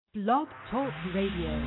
Blog Talk Radio.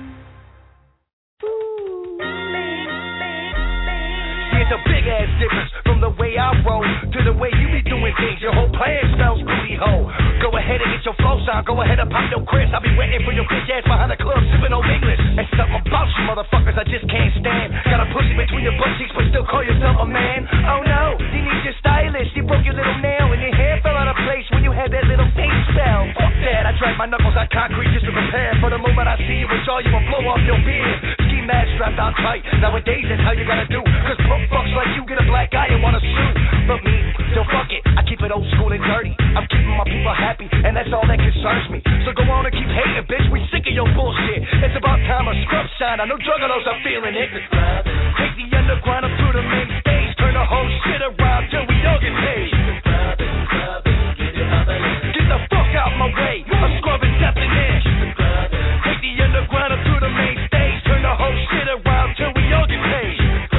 It's a big ass difference from the way I roll to the way you be doing things. Your whole plan smells booty hole. Go ahead and get your flow sound. Go ahead and pop your Chris. I'll be waiting for your bitch ass behind the club sipping old English. And something about you motherfuckers I just can't stand. Got a pussy between your butt cheeks but still call yourself a man. Oh no, you need your stylist. You broke your little nail and your hair fell out of place when you had that little face spell. Fuck that, I drag my knuckles out concrete just to prepare for the moment I see you with jaw. You will blow off your beard. Ski mask strapped on tight. Nowadays that's how you gotta do. Cause punk fucks like you get a black eye and wanna sue. But me, so fuck it, I keep it old school and dirty. I'm keeping my people happy, and that's all that concerns me. So go on and keep hating, bitch, we sick of your bullshit. It's about time a scrub shine, I know juggalos are feeling it. Take the underground up to the main stage, turn the whole shit around till we all get paid. Get the fuck out my way, I'm scrubbing stepping in. Take the underground up to the main stage, turn the whole shit around till we all get paid.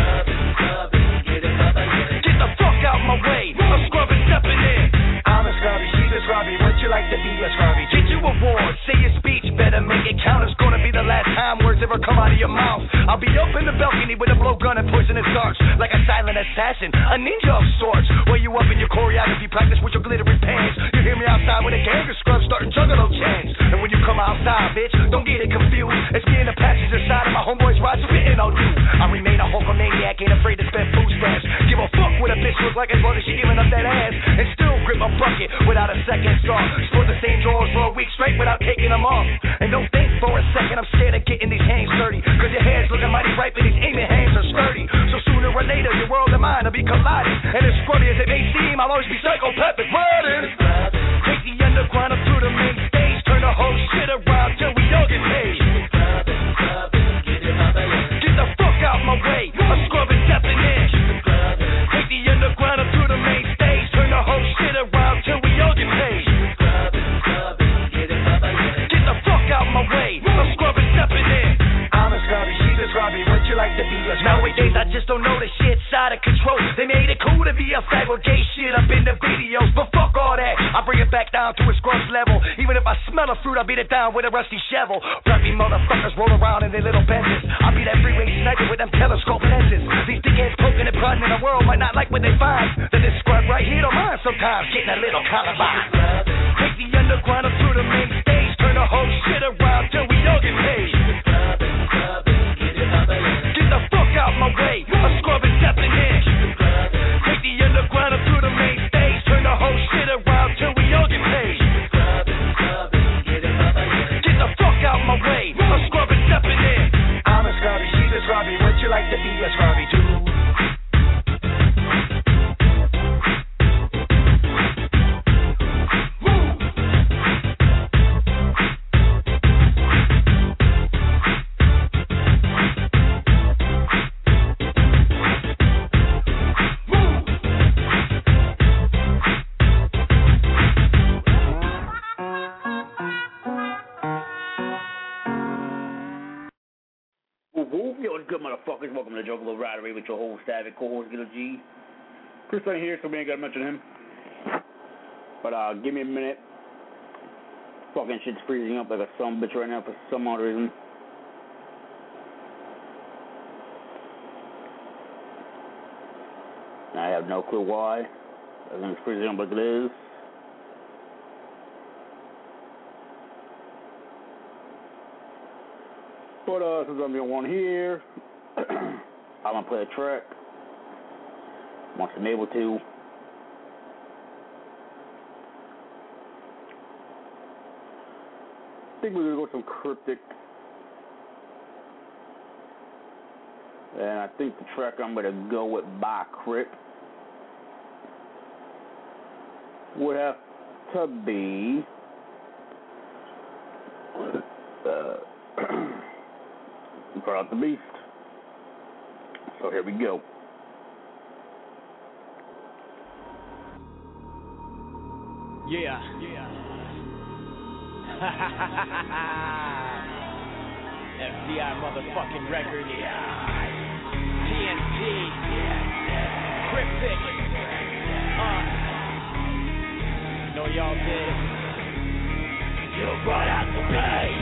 Out my way, I'm scrubbing, stepping in. I'm a scrubby, she's a scrubby. Would you like to be a scrubby? Get you a award, say your speech, better make it count. It's gonna be the last time words ever come out of your mouth. I'll be up in the balcony with a blowgun and poisonous darts, like a silent assassin, a ninja of sorts. Where you up in your choreography practice with your glittery pants? You hear me outside with a gang of scrubs starting juggalo chants. And when you come outside, bitch, don't get it confused. It's me and the passenger side of my homeboys ride spitting on you. I remain a Hulkamaniac, ain't afraid to spend food stamps. Give a fuck what a bitch looks like as long as she giving up that ass. And still grip a bucket without a second thought. Sport the same drawers for a week straight without taking them off. And don't think for a second I'm scared of getting these hands dirty. Cause your hair's looking mighty ripe and these aiming hands are sturdy. So sooner or later your world and mine will be colliding. And as scrubby as it may seem, I'll always be psychopathic riding. Take the underground up to the main stage, turn the whole shit around till we all get paid. Get the fuck out my way, I'm scrubbing, stepping in. Take the underground up to the main stage, turn the whole shit around till we all get paid. Get the fuck out my way, I'm scrubbing, stepping in. I'm a scrubby, she's a scrubby, would you like to be a scrubby? Nowadays I just don't know the shit's out of control. They made it cool to be a fag with gay shit up in the videos, but fuck all that, I bring it back down to a scrub's level. Even if I smell a fruit, I beat it down with a rusty shovel. Preppy motherfuckers roll around in their little Benzes. I'll be that freeway sniper with them telescope lenses. These dickheads poking and prodding in the world might not like what they find. Then this scrub right here don't mind sometimes getting a little Columbine. Take the underground up to the main stage, turn the whole shit around till we all get paid. Get the fuck out my way, I'm scrubbing, stepping in. Take the underground up to the main stage, turn the whole shit around till we all get paid. Get the fuck out my way, I'm scrubbing, stepping in. I'm a scrubby, she's a scrubby, would you like to be a scrubby too? Yo, what's good, motherfuckers? Welcome to Juggalo Ridery with your host, Stavic, co-host, Gillo G. Chris ain't here, so we ain't gotta mention him. But, give me a minute. Fucking shit's freezing up like a son bitch right now for some odd reason. I have no clue why. Everything's freezing up like it is. But since I'm the only one here, I'm gonna play a track once I'm able to. I think we're gonna go with some Cryptic. And I think the track I'm gonna go with by Crypt would have to be Brought out the beast. So here we go. Yeah. FDI motherfucking record. TNT. Cryptic. Know y'all did. You brought out the beast.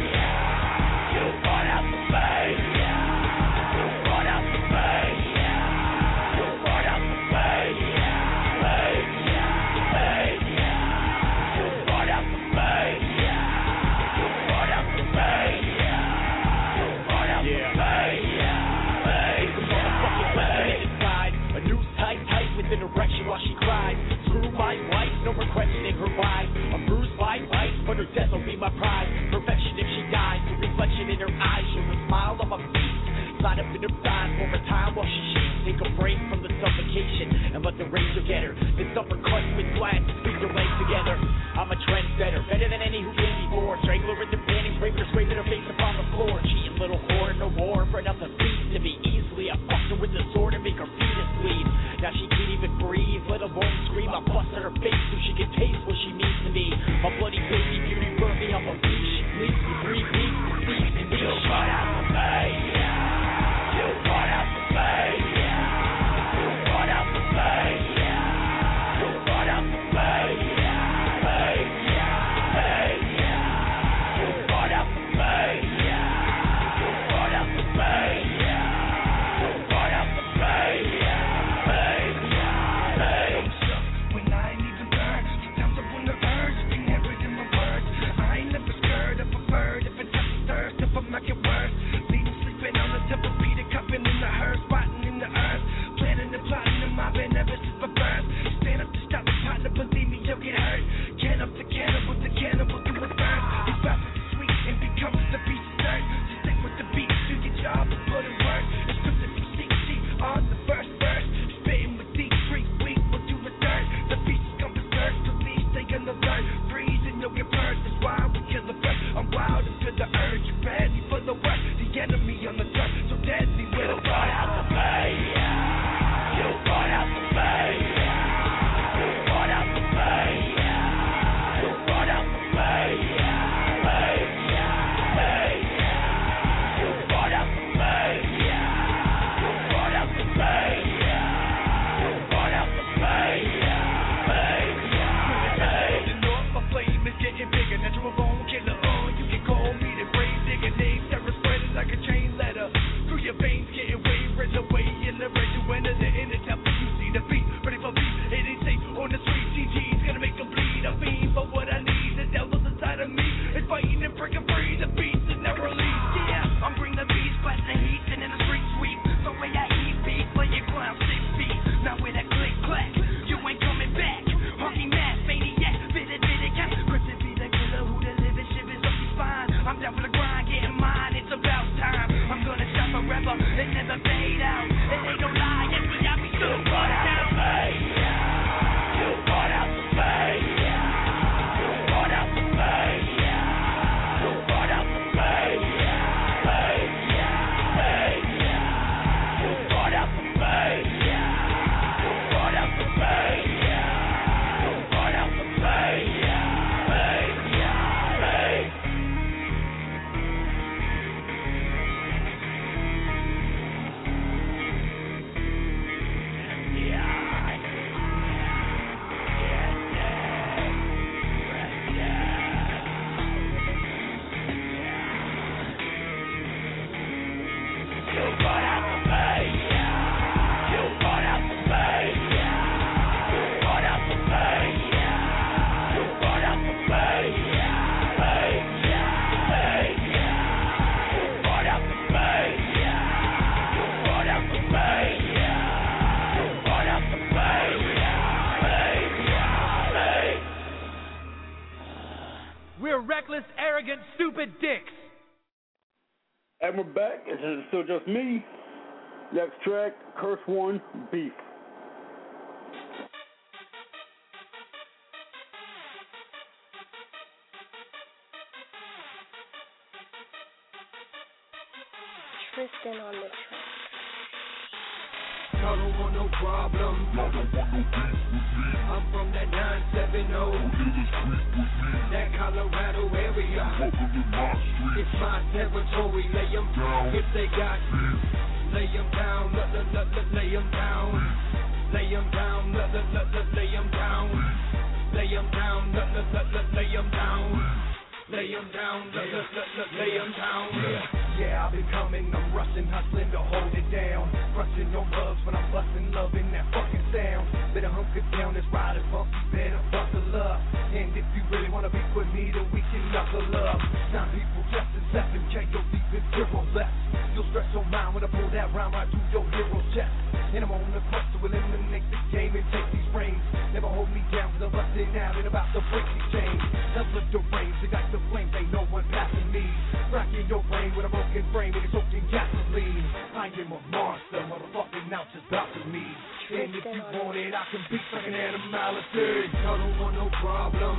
down for the grind, getting mine, it's about time. I'm gonna shine forever, they never fade out. And they don't lie, yes, we got me still brought out. You brought out the fame. You brought out the fame. You brought out the fame. Fame. Fame. You brought out the fame. You brought out the fame. You brought out the fame. We're reckless, arrogant, stupid dicks. And we're back. It's still just me. Next track, Curse One, Beef. Tristan on the track. I don't want no problem. I'm from that 970. That Colorado area. It's my territory. Lay them down if they got. Lay them down. Lay them down. Lay them down. Lay them down. Lay them down. Lay them down. Lay them down, lay them down. Yeah, I've been coming, I'm rushing, hustling to hold it down. Crushing your mugs when I'm busting, loving that fucking sound. Better hunker down, this ride is funky, better buckle up. And if you really wanna be with me, then we can knuckle up. 9 people just in 7K, you'll deep in 0 left. You'll stress your mind when I pull that round right through your hero chest. And I'm on the quest to eliminate the game and take these reins. Never hold me down, cause I'm busting out and about to break these chains. Hell of the range, they got the flames, ain't no one passing me. Rocking your brain with a broken frame and it's soaking gasoline. I am a monster, motherfucking out just about to me. And if you want it, I can beat like an animality. I don't want no problem.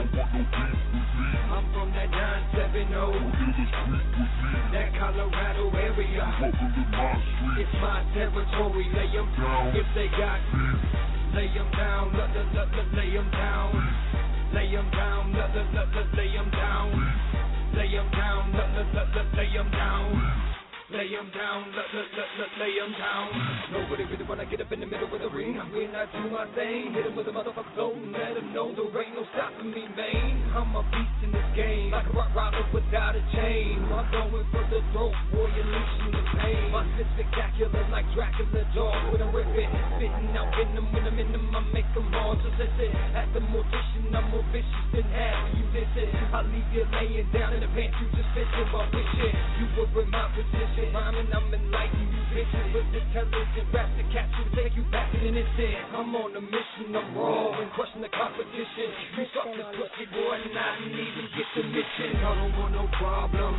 I'm from that 970. That Colorado area. It's my territory. Lay them down if they got. Lay them down. Lay them down. Lay them down. Lay them down. Lay them down. Lay them down. Lay them down, lay them down. Nobody really wanna get up in the middle of the ring. When I do my thing, hit him with a motherfucker flow and let him know there ain't no stopping me, man. I'm a beast in this game, like a rock rider without a chain. I'm going for the throat, boy, you're losing the pain. My shit's spectacular like Dracula dog. When I'm ripping, spitting out venom. When I'm in them, I make them all just listen. At the mortician, I'm more vicious than half of you listen. I leave you laying down in the pants, you just fishing while wishing you were in my position. Rhyming, I'm enlightening you bitches with intelligent raps to catch you, take you back in an instant. I'm on a mission, I'm raw and crushing the competition. You suck this pussy boy and I didn't even get the mission. I don't want no problem.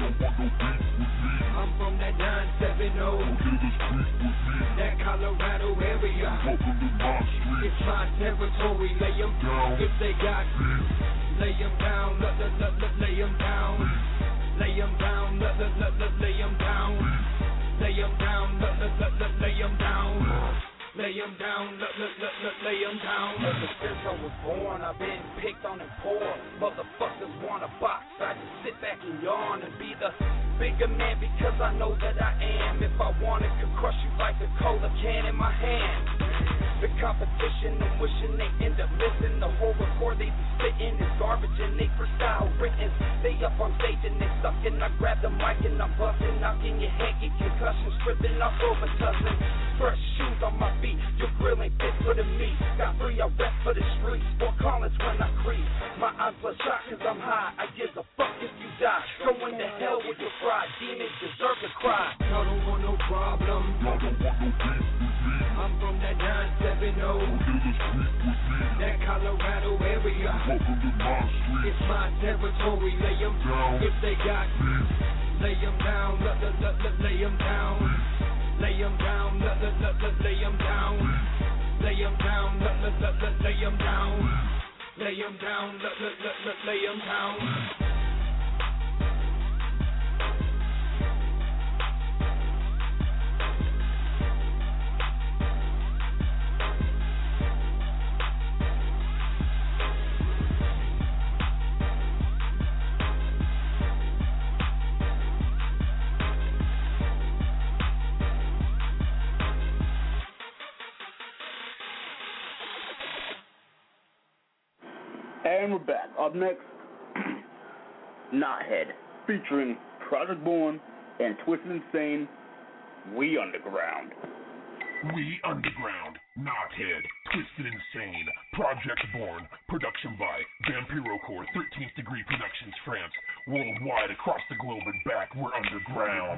I'm from that 970. That Colorado area. It's my territory. Lay them down if they got. Lay them down, lay them down. Lay them down, lay them down. Lay them down, lay them down. Lay them down, lay them down. Ever since I was born, I've been picked on and poor. Motherfuckers want a box, I just sit back and yawn and be the bigger man because I know that I am. If I wanted, could crush you like a cola can in my hand. The competition, I'm wishing they end up missing. The whole record they be spitting is garbage and they freestyle written. They up on stage and they suckin'. I grab the mic and I'm bustin', knocking your head, get concussions, stripping off over tussling. Fresh shoes on my feet, your grill ain't fit for the meat. Got 3, I rep for the streets, 4 Collins when I creep. My eyes bloodshot cause I'm high, I give a fuck if you die. Going to hell with your pride, demons deserve to cry. I don't want no problem. I'm from that 970, that Colorado area. It's my territory. Lay 'em down if they got. Lay 'em down, lay 'em down. Lay 'em down, lay 'em down. Lay 'em down, lay 'em down. Lay 'em down, lay 'em down. And we're back. Up next, Knothead, featuring Project Born and Twisted Insane, We Underground. We Underground, Knothead, Twisted Insane, Project Born, production by Vampiro Corps, 13th Degree Productions, France, worldwide, across the globe and back, we're underground.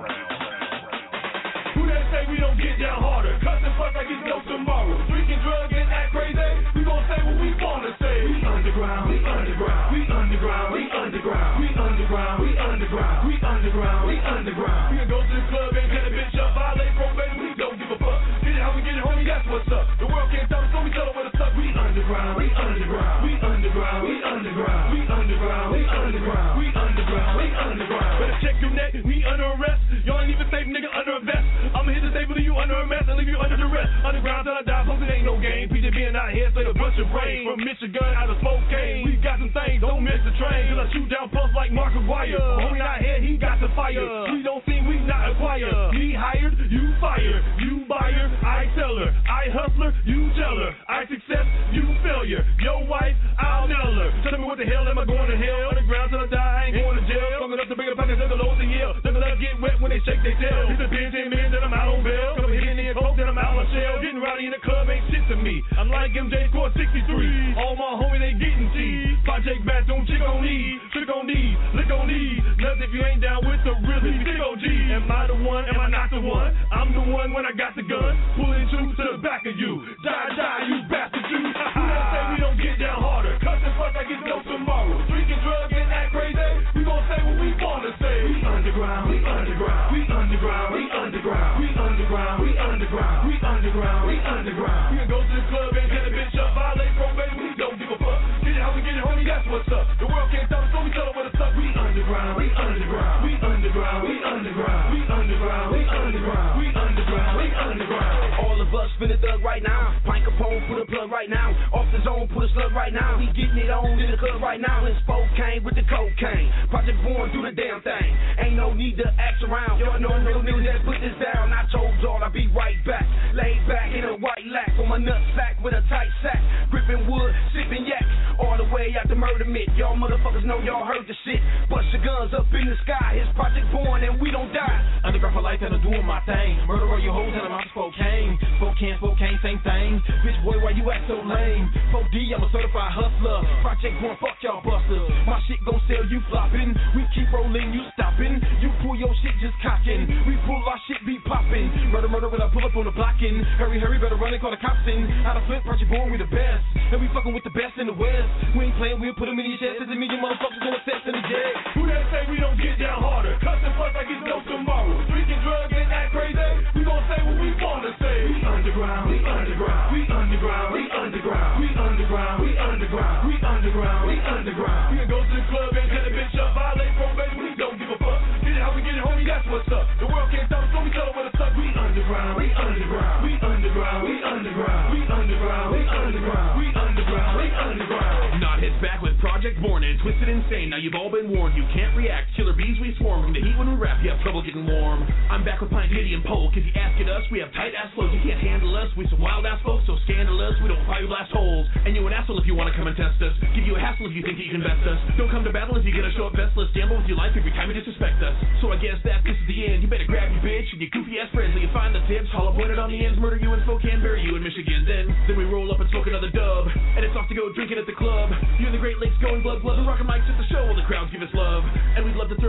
Who that say we don't get down harder? Cuss and fuss like it's no tomorrow. Drinking drugs and act crazy. We gon' say what we wanna say. We underground, we underground, we underground, we underground, we underground, we underground, we underground, we underground. We can go to the club and cut a bitch up, violate probation. We don't give a fuck. Get it how we get it, homie. That's what's up. The world can't tell us, so we tell them where to suck. We underground, we underground, we underground, we underground, we underground, we underground, we underground, we underground. Better check your neck. We under arrest. Y'all ain't even safe, nigga, under a vest. I'ma hit the table to you under a mess and leave you under duress. Underground till I die, folks, it ain't no game. PJ being out here, say a bunch of brain. From Michigan out of Spokane, we got some things, don't miss the train. Till I shoot down puffs like Mark McGuire. Homie out here, he got the fire. We don't think we not acquire. Me hired, you fire. You buyer, I seller. I hustler, you teller. I success, you failure. Your wife, I'll nail her. Tell me what the hell am I going to hell? Underground till I die, I ain't going to jail. Long enough to bring a pocket, the loads and yell. Never let get wet when they shake their tail. It's a 10 minutes that I'm out on bail. Come hitting in coke, then I'm out on shell. Getting rowdy in the club ain't shit to me. I'm like MJ score 63. All my homies, they getting teased. Project Bats on chick on knees. Trick on knees, lick on knees. Nothing if you ain't down with the really big OG. Am I the one? Am I not the one? I'm the one when I got the gun. Pulling you to the back of you. Die, you bastard, you. Who that say we don't get down harder? Cuss and fuss like it's no tomorrow. Drinking drugs and act crazy. We gon' say what we wanna say. We underground, we underground, we underground, we underground, we underground, we underground, we underground, we underground. We can go to the club and get a bitch up, violate probation. We don't give a fuck. Get it how we get it, homie. That's what's up. The world can't tell us, so we tell them where to suck. We underground, we underground, we underground, we underground, we underground, we underground, we underground, we underground. All of us finna thug right now. Pine Capone, put a plug right now. Off the zone, put a slug right now. We getting it on in the club right now. In Spokane with the cocaine. Project Born, do the damn thing. Ain't no need to act around. Y'all know no niggas that put this down. I told y'all I'll be right back. Laid back in a white lack on my nut sack with a tight sack. Gripping wood, sipping yak. All the way out the murder mitt. Y'all motherfuckers know y'all heard the shit. Bust your guns up in the sky. It's Project Born and we don't die. Underground for life and I'm doing my thing. Murder all your hoes and I'm out to Spokane. Spokane, same thing. Bitch boy, why you act so lame? 4D, I'm a certified hustler. Project Born, fuck y'all busters. My shit gon' sell, you flopping. We keep rolling, you stopping. You pull your shit just cocking. We pull our shit, be popping. Murder when I pull up on the blocking. Hurry, better run and call the cops in. Out of flip, Project Born, we the best. And we fucking with the best in the West. We ain't playing, we'll put them in these chests. There's a million motherfuckers gonna set in the jail. Who that say we don't get down harder? Cuss and fuss like it's no tomorrow. Drinking drugs and act crazy. We gon' say what we wanna say. We underground, we underground, we underground, we underground, we underground, we underground, we underground, we underground. We can go to the club and cut a bitch up, violate probation. We don't give a fuck. Get it how we get it, homie. That's what's up. The world can't tell us, so we tell them where to suck. We underground, we underground, we underground, we underground, we underground, we underground, we underground, we underground. Knothead's back with Project Born and Twisted Insane. Now you've all been warned, you can't react. Killer bees we swarm. From the heat when we rap, you have trouble getting warm. I'm back with Pine Diddy and Polk. If you ask at us, we have tight ass flows. You can't handle us. We some wild ass folks, so scandalous. We don't fire blast holes. And you an asshole if you wanna come and test us. Give you a hassle if you think that you can best us. Don't come to battle if you're gonna show up vestless. Gamble with your life every time you disrespect us. So I guess that this is the end. You better grab your bitch and your goofy ass friends. So you find the tips, hollow pointed on the ends. Murder you in Spokane, bury you in Michigan. Then we roll up and smoke another dub. And it's off to go drinking at the club. You and the Great Lakes going blood. The rockin' mics at the show while the crowds give us love. And we'd love to throw knuckles at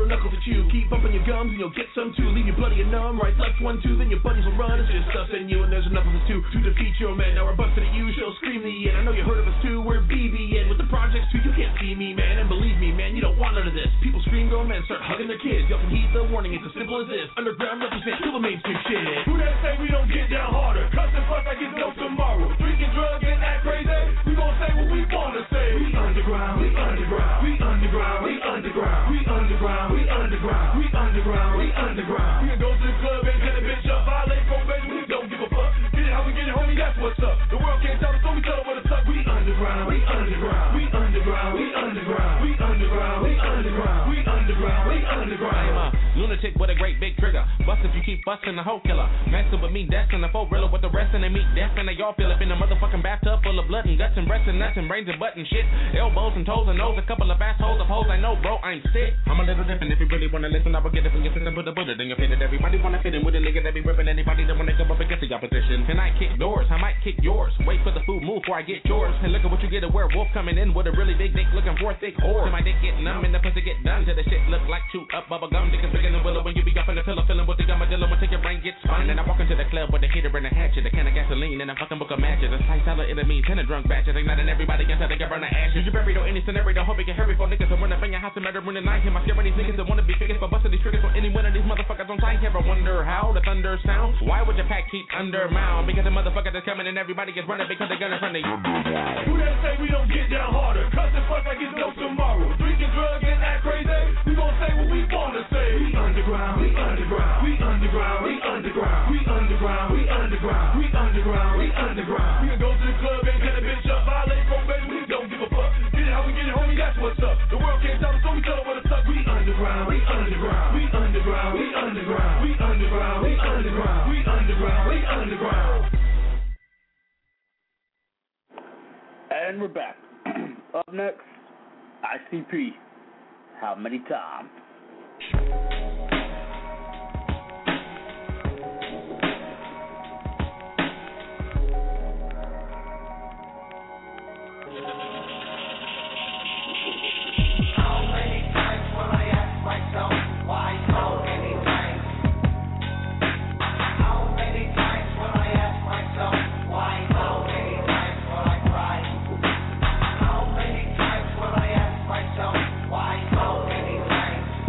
chew. Keep bumping your gums and you'll get some too. Leave you bloody and numb, right, left, 1, 2, then your buddies will run. It's just us and you, and there's enough of us too to defeat your men. Now we're busting at you, she'll scream the end. I know you heard of us too, we're BBN. With the projects too, you can't see me, man. And believe me, man, you don't want none of this. People scream, grown men start hugging their kids. Y'all can heed the warning, it's as simple as this. Underground represent till the mainstream shit. Who that say we don't get down harder? Cuss and fuss like it's no tomorrow. Drinking drugs and act crazy. We gon' say what we wanna say. We underground, we underground, we underground, we underground, we underground, we underground, we underground, we underground. We can go to the club and get a bitch up, violate probation, we don't give a fuck. Get it how we get it, homie, that's what's up. The world can't tell us, so we tell them what it's up. We underground, we underground, we underground, we underground, we underground, we underground, we underground, we underground. I am a lunatic with a great big trigger. Bust if you keep busting the whole killer. Messing with me, that's in the full real with the rest and they meet death and they all feel up in the motherfucking bathtub full of blood and guts and breasts and nuts and brains and butt and shit. Elbows and toes and nose, a couple of assholes of hoes. I know, bro, I'm sick. I'm a little different. If you really wanna listen, I will get it from your system, put a bullet in your fit. Everybody wanna fit in with a nigga that be ripping anybody that wanna come up against the opposition. And I kick doors, I might kick yours. Wait for the food move before I get yours. And look at what you get, a werewolf coming in with a really big dick looking for a thick whore. Till my dick get numb and the pussy get done. Till the shit look like chewed up bubble gum. Dick is bigger than willow when you be up in the pillow, feeling with the armadillo until your brain gets spun. And I walk into the club with a heater and a hatchet, a can of gasoline and a fucking book of matches. A slice salad, enemies, and a drunk batch. Igniting everybody until they get burned to ashes. You buried on any scenario, hope you can hurry for niggas to run up in your house and murder in the night. Him, I scare these niggas that wanna be figures for busting these triggers for any one of these motherfuckers on sight. Ever wonder how the thunder sounds? Why would your pack keep undermount? Because the motherfuckers is coming and everybody gets running because they're gonna run the. Who that say we don't get down harder? Cuss and fuss like it's no tomorrow. Drinking drugs and act crazy. We gon' say what we wanna say. We underground, we underground, we underground, we underground, we underground, we underground, we underground, we underground. We can go to the club and get a bitch up, violate probation, we don't give a fuck. Get it how we get it, homie, that's what's up. The world can't tell us, so we tell them what it's up. We underground, we underground, we underground, we underground, we underground, we underground, we underground, we underground. And we're back. Up next, ICP. How many times? Why so many times?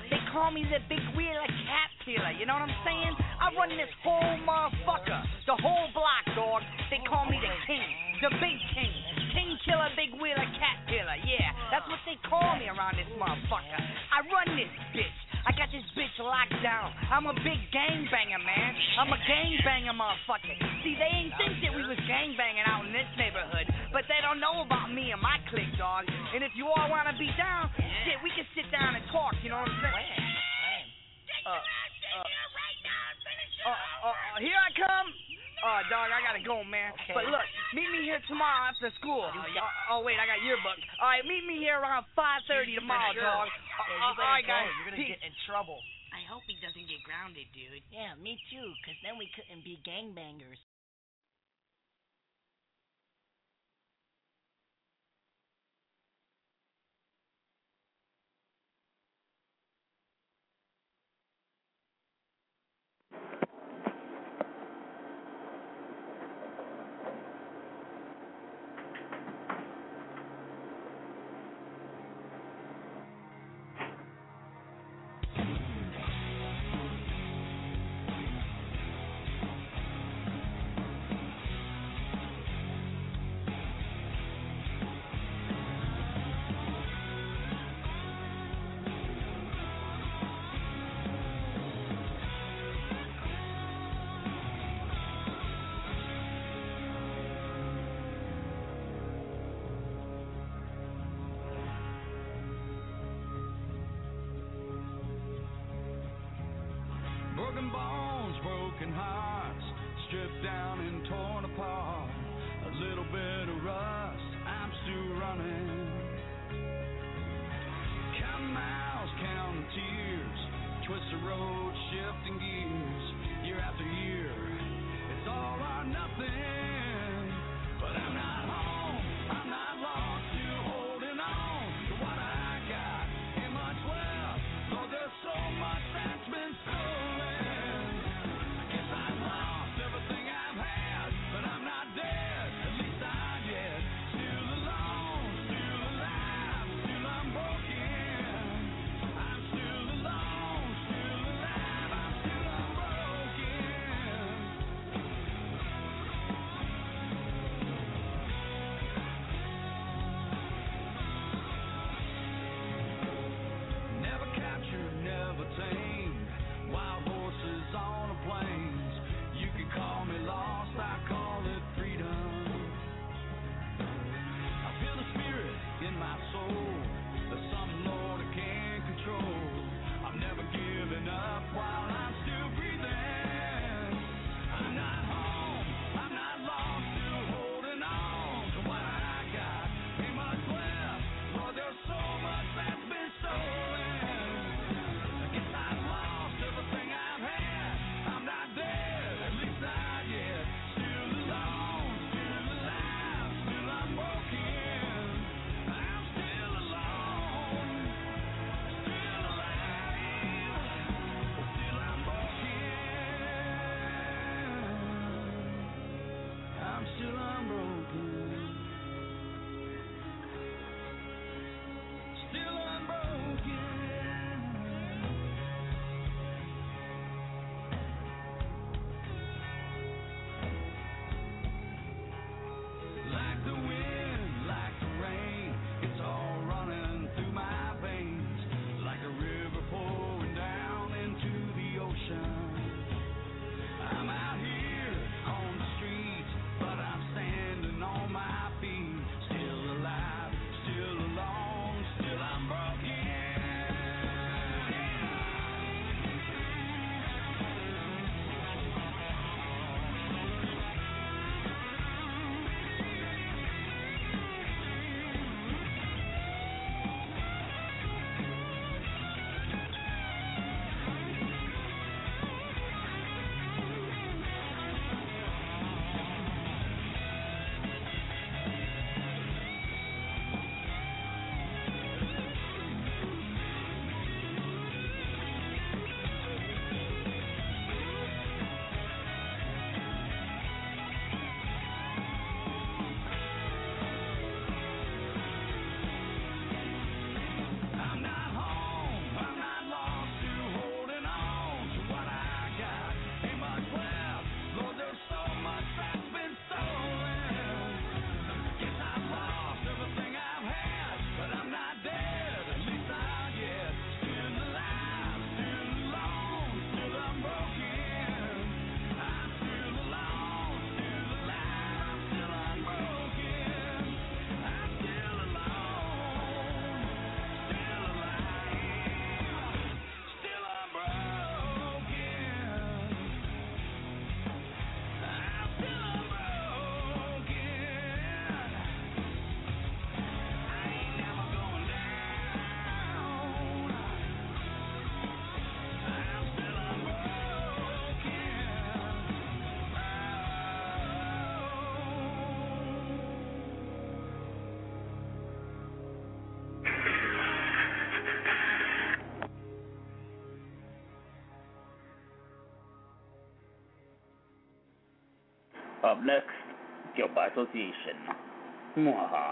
They call me the big wheeler cat killer, you know what I'm saying? I run this whole motherfucker, the whole block, dog. They call me the king, the big king. King killer, big wheeler cat killer, yeah. That's what they call me around this motherfucker. I run this bitch. I got this bitch locked down. I'm a big gangbanger, man. I'm a gangbanger, motherfucker. See, they ain't think that we was gangbanging out in this neighborhood, but they don't know about me and my clique, dog. And if you all want to be down, shit, we can sit down and talk, you know what I'm saying? Here I come. Oh, dog, I gotta go, man. Okay. But look, meet me here tomorrow after school. Oh, wait, I got yearbook. All right, meet me here around 5:30 tomorrow, dog. All right, guys. You're gonna get in trouble. I hope he doesn't get grounded, dude. Yeah, me too, because then we couldn't be gangbangers. Broken bones, broken hearts, stripped down and torn apart. A little bit of rust, I'm still running. Counting miles, counting tears, twist the road, shifting gears. Year after year, it's all or nothing. But I'm not home, I'm not lost, still holding on to what I got. Ain't much left, though there's so much that's been stolen. Up next, Guilt by Association. Mwahaha.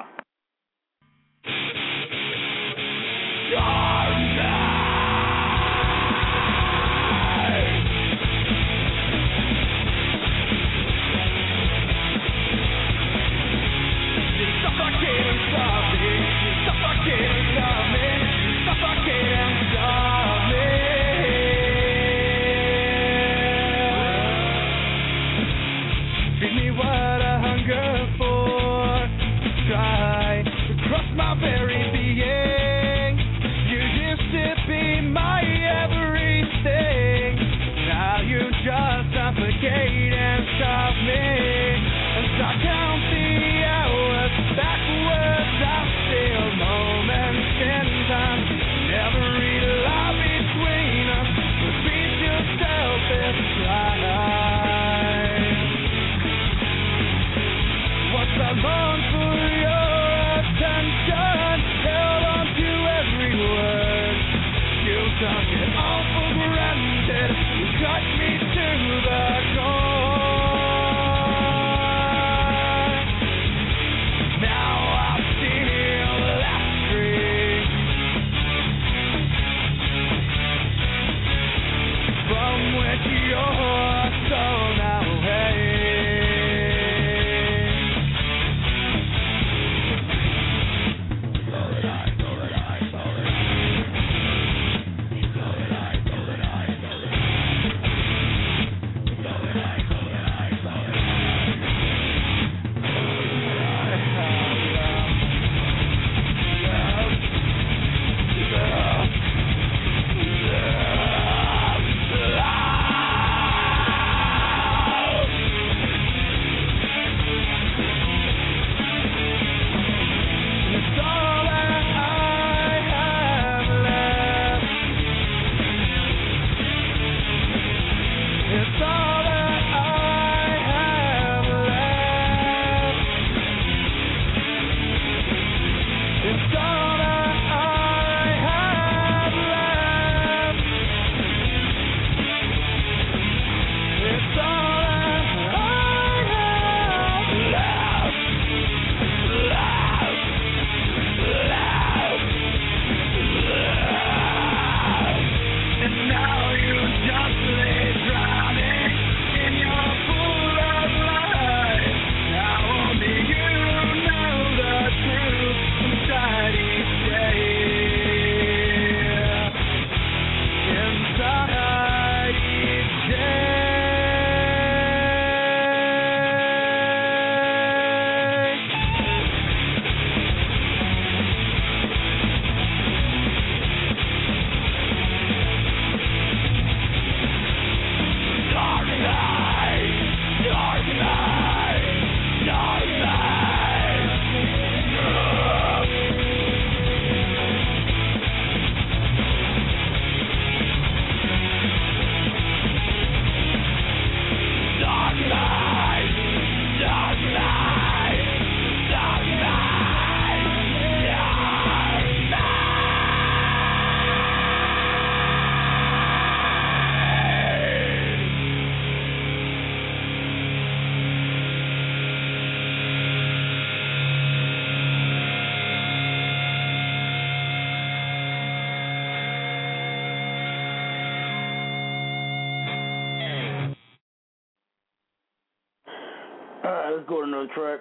Let's go to another track.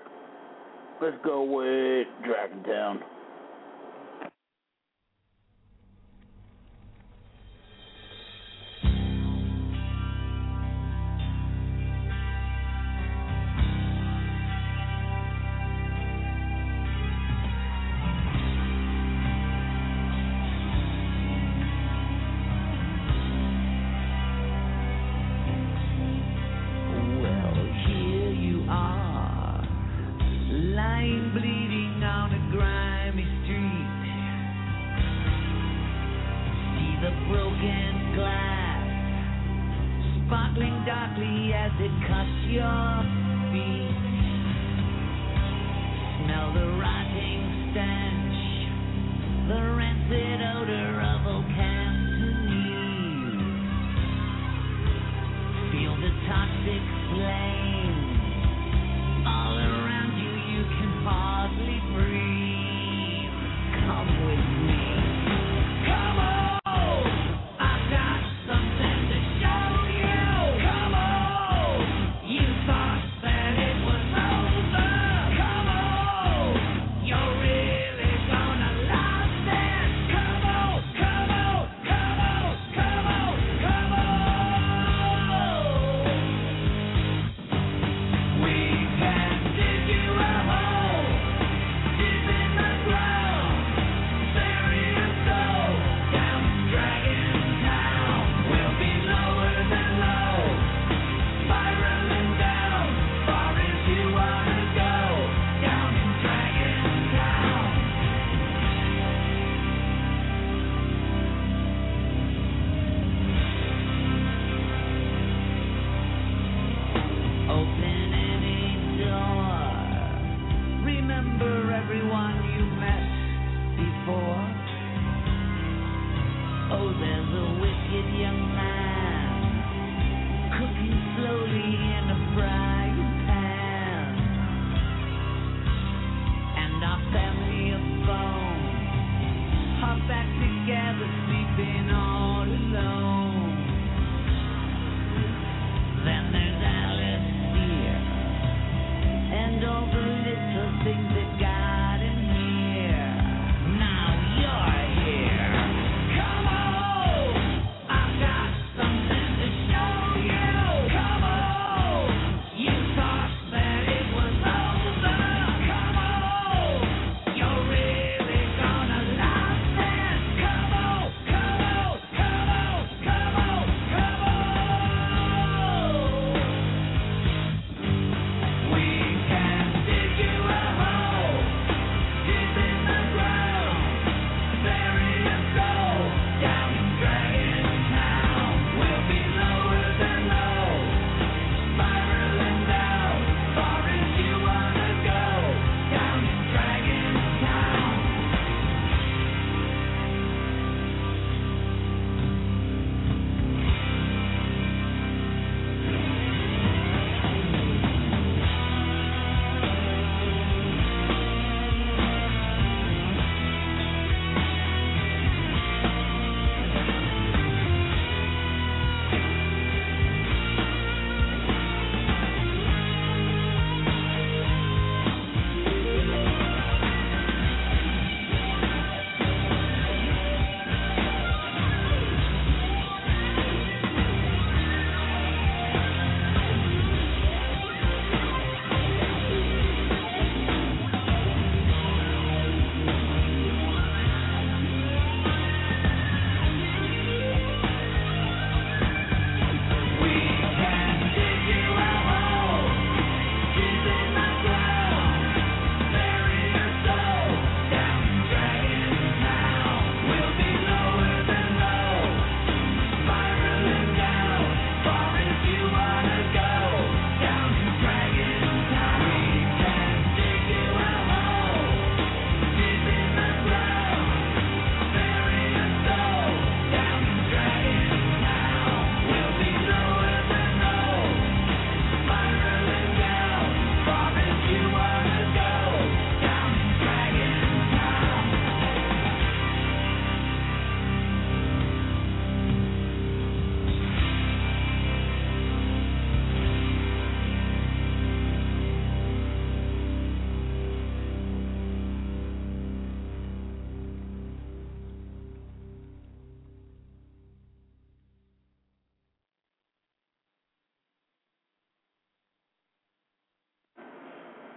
Let's go with Dragontown. Toxic flame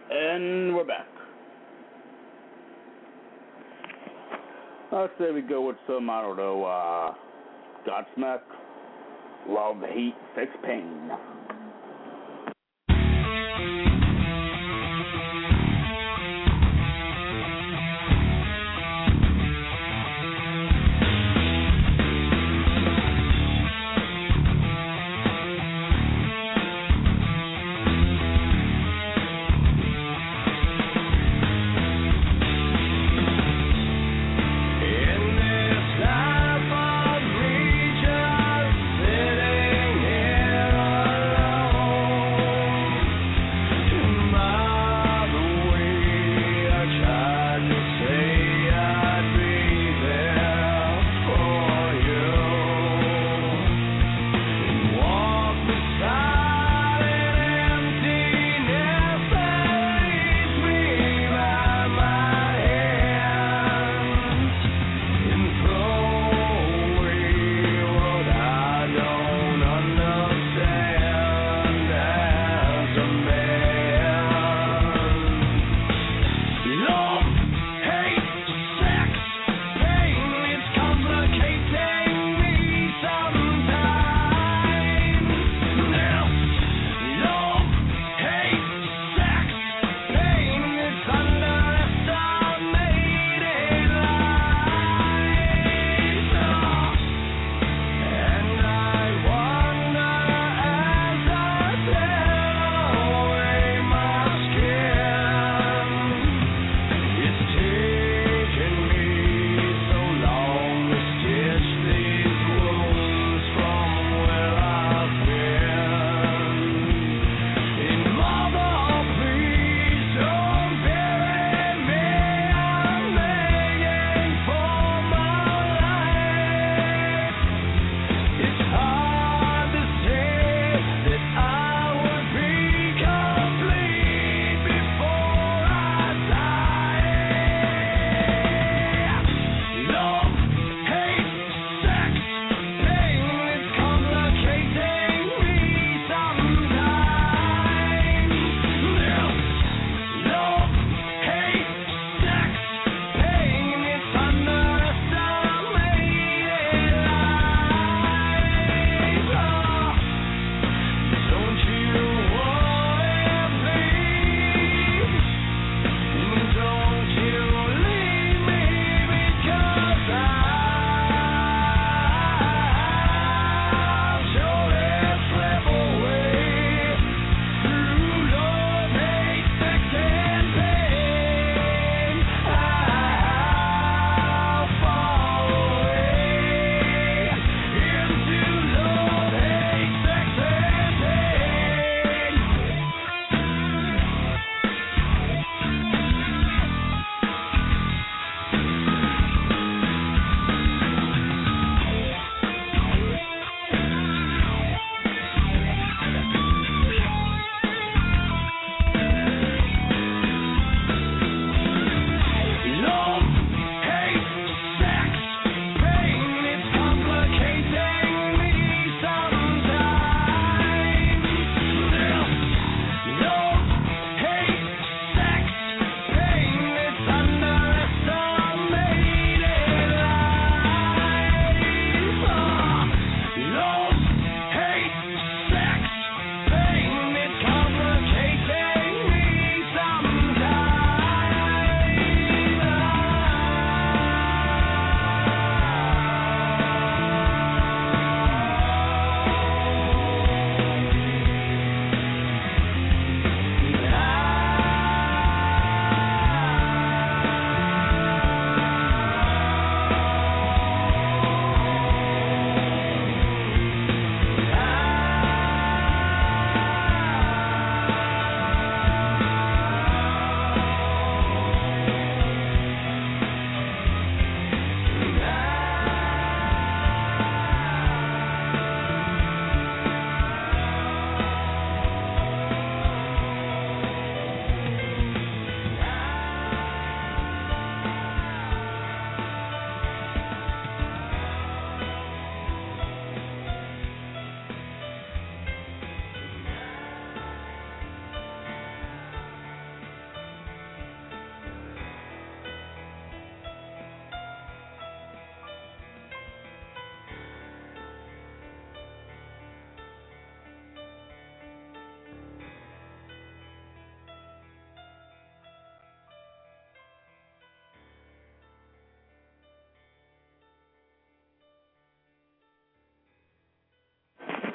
And we're back. I'd say we go with some, I don't know, Godsmack, Love, Hate, Fix, Pain.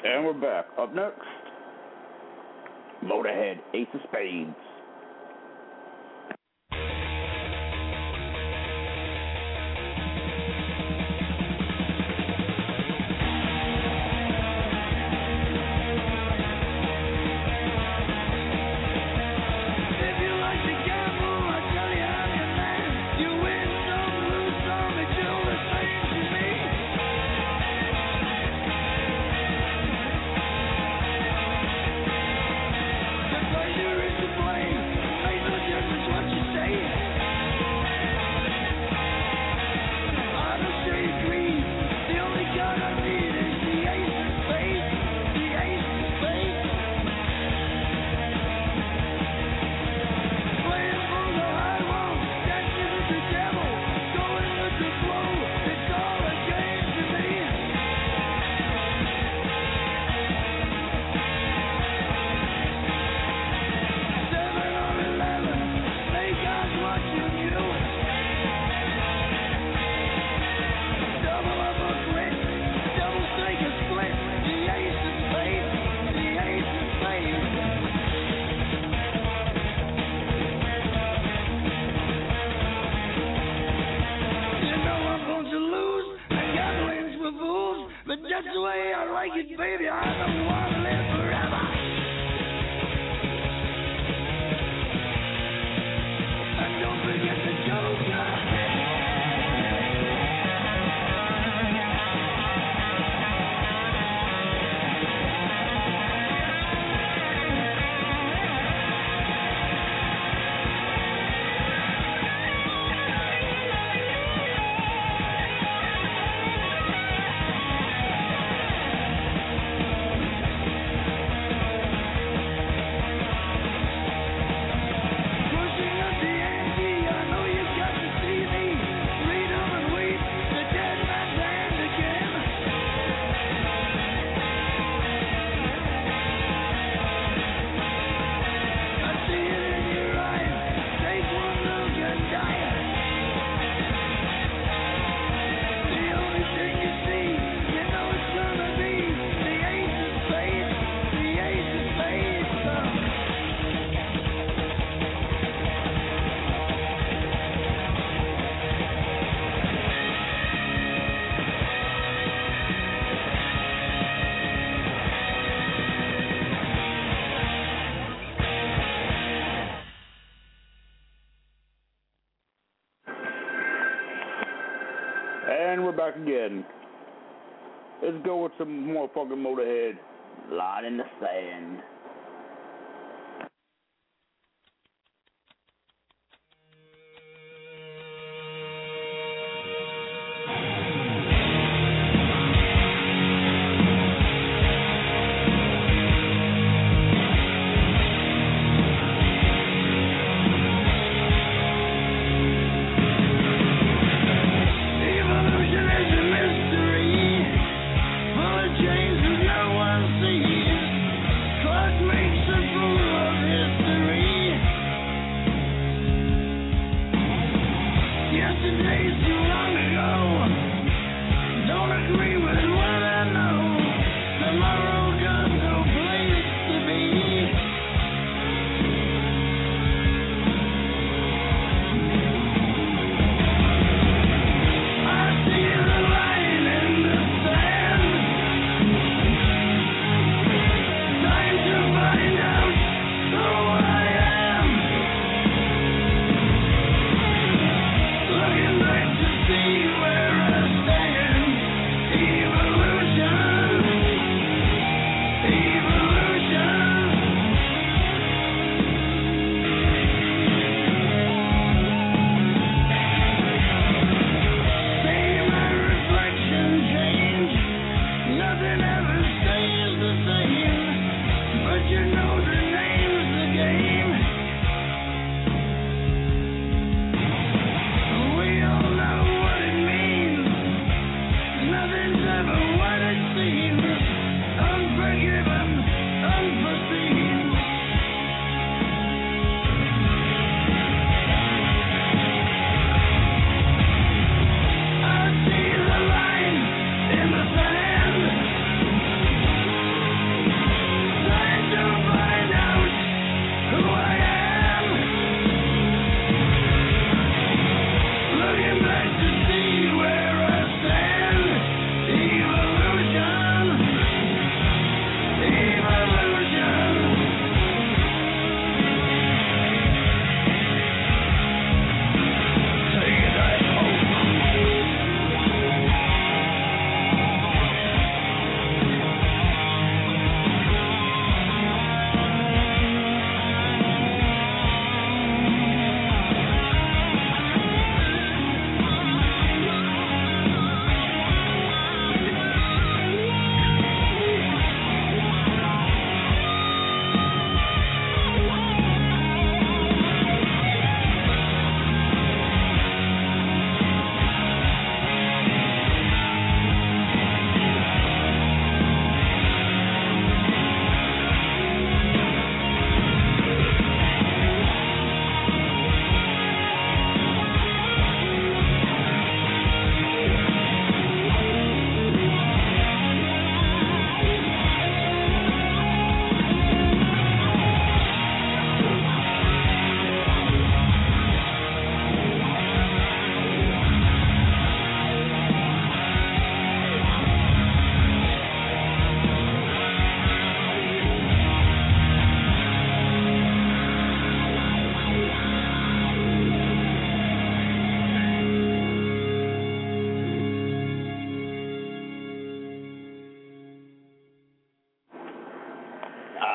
And we're back. Up next, Motorhead, Ace of Spades. And we're back again. Let's go with some more fucking Motorhead. Line in the Sand.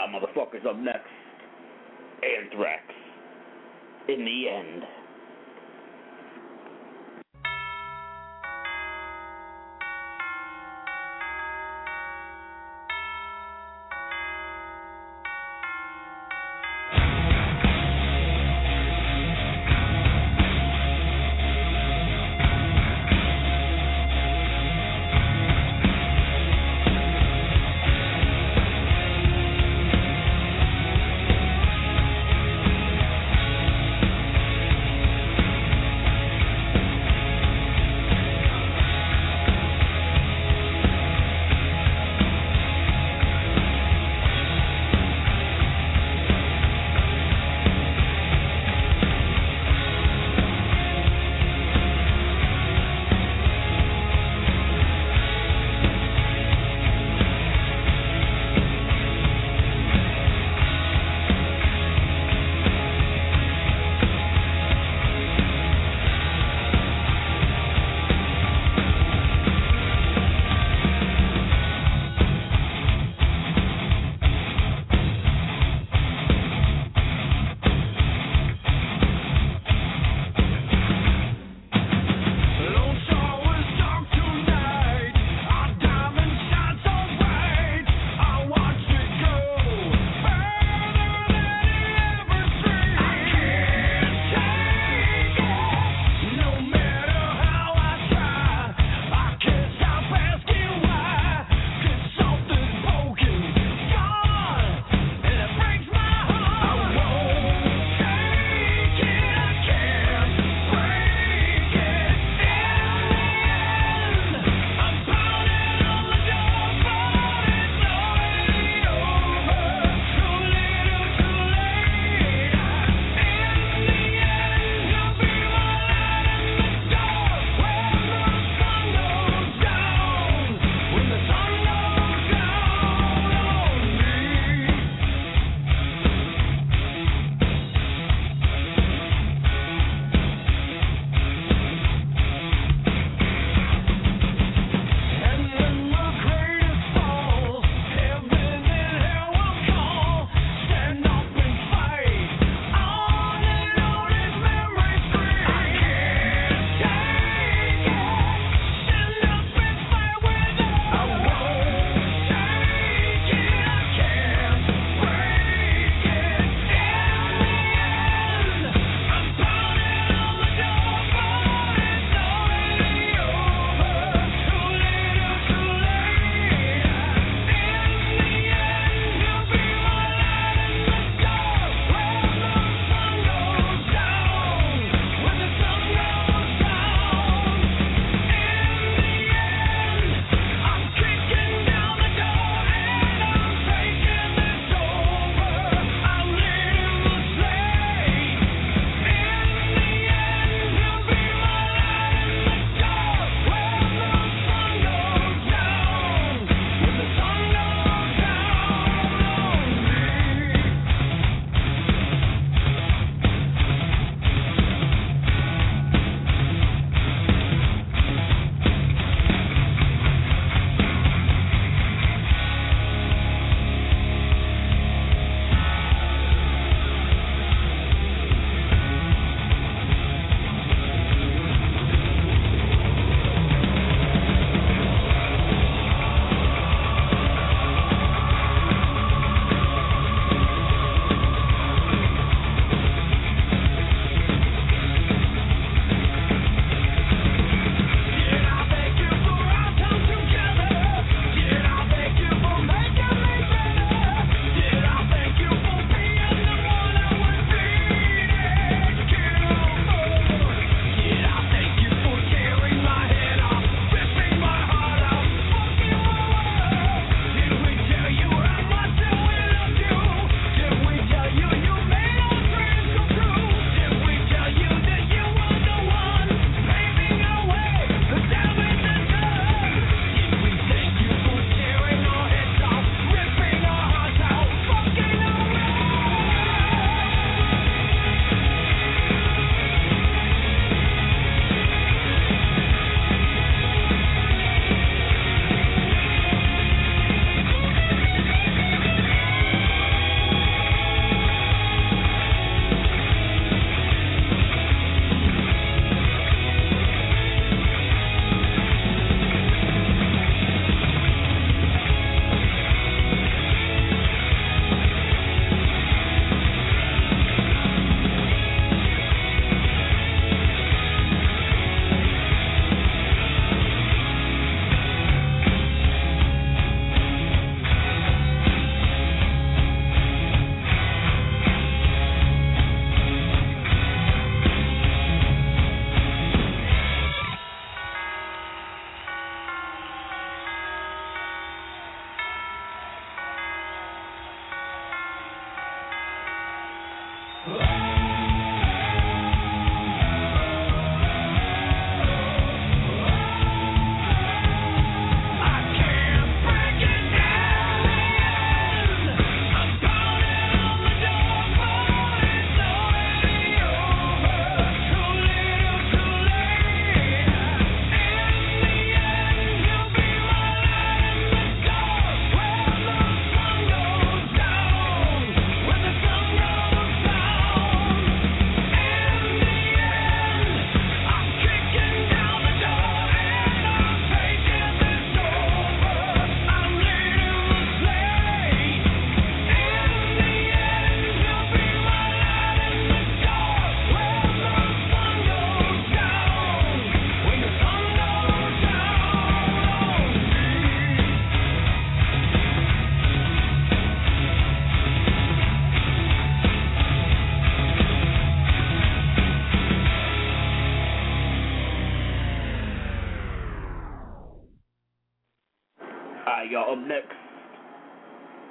motherfuckers, up next. Anthrax. In the End.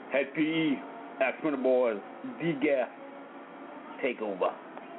Head PE, X-Men Boys, D-Gas, Takeover.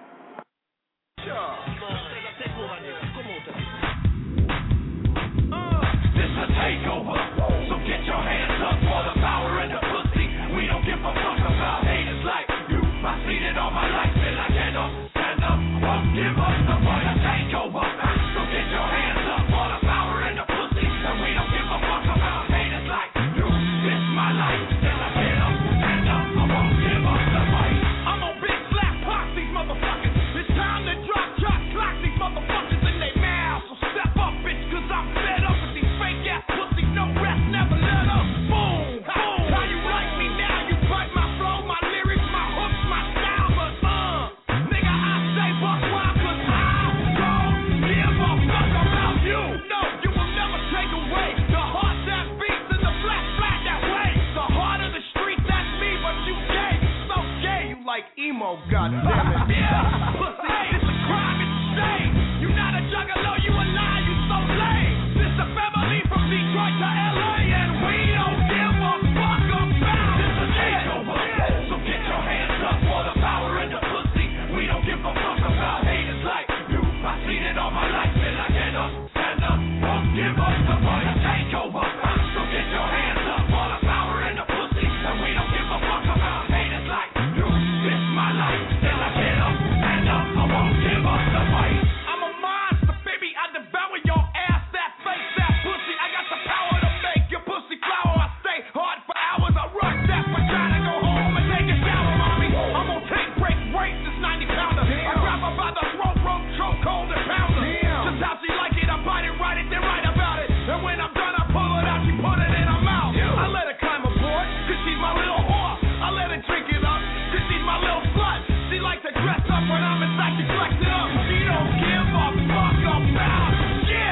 This a takeover, so get your hands up for the power and the pussy. We don't give a fuck about haters like you. I seen it all my life, and I stand up, won't give up the fight. A takeover, so get your hands up for the power and the pussy. And we don't give a fuck about haters like you. It's my life, and I get up, stand up, I won't give up the fight. I'm on big slap, pop these motherfuckers. It's time to drop, clock these motherfuckers in their mouths. So step up, bitch, cause I'm fed up with these fake ass pussies. No rest, never let up. Boom, boom. How you like me now? You bite my flow, my lyrics, my hooks, my style, but nigga, I say buck wild cause I don't give a fuck about you. No, you will never take away the heart that beats and the flat that way. The heart of the street, that's me, but you gay, so gay, you like emo, goddammit. Yeah, pussy, it's a crime, it's a shame. You not a juggalo, you a lie, you so lame. This a family from Detroit to LA, and we don't give a fuck about this a takeover, so get your hands up for the power and the pussy. We don't give a fuck about haters like you. I seen it all my life, and I get up, stand up, won't give up the fight. A takeover, so get your hands up for the power and the pussy. And we don't give a fuck about haters like you. It's my life, and I get up, stand up, I won't give up the fight. I'm a monster, baby, I devour your ass, that face, that pussy. I got the power to make your pussy flower. I stay hard for hours, I rush that vagina, go home and take a shower, mommy. I'm on take break, race this 90-pounder. I grab her by the throat, rope, choke, hold and pound her. Just how she like it, I bite it, write it, then write about it. And when I'm done, I pull it out, she put it in her mouth. I let her climb aboard, cause she's my little whore. I let her drink it up, cause she's my little slut. She likes to dress up when I'm inside, she flex it up. She don't give a fuck about shit.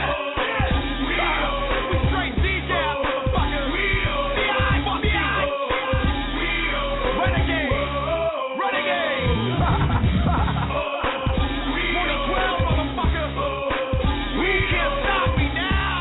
We straight DJ, motherfucker. Renegade. 2012, motherfucker. We can't stop me now.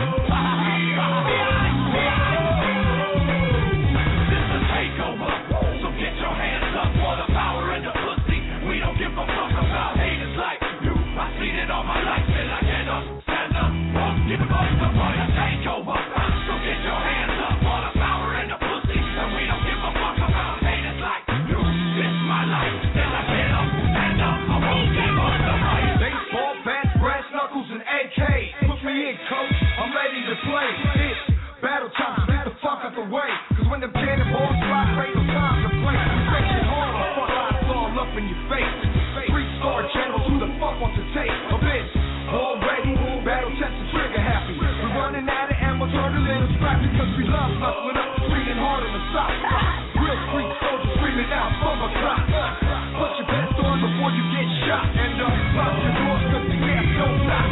This a takeover, so get your hands up for the power and the pussy. We don't give a fuck about haters like you. I seen it all my life, and I get up, stand up, won't give up the fight. A takeover, so get your hands up for the power and the pussy. And we don't give a fuck about haters like you. It's my life, and I get up, stand up, I won't give up the fight. Baseball bats, brass knuckles, and AK. Put me in, coach. I'm ready to play. It's battle time, so get the fuck out the way. Cause when them cannonballs fly, ain't no time to play. Section hard, the front line's all up in your face. 3-star generals, who the fuck wants to take a bitch? All ready, battle tested, trigger happy. We're running out of ammo, turn a little scrappy. Cause we love hustling up the street and hard on the south side. Real street soldiers screaming out from a clock. Put your best on before you get shot. And lock your doors cause the gas don't stop.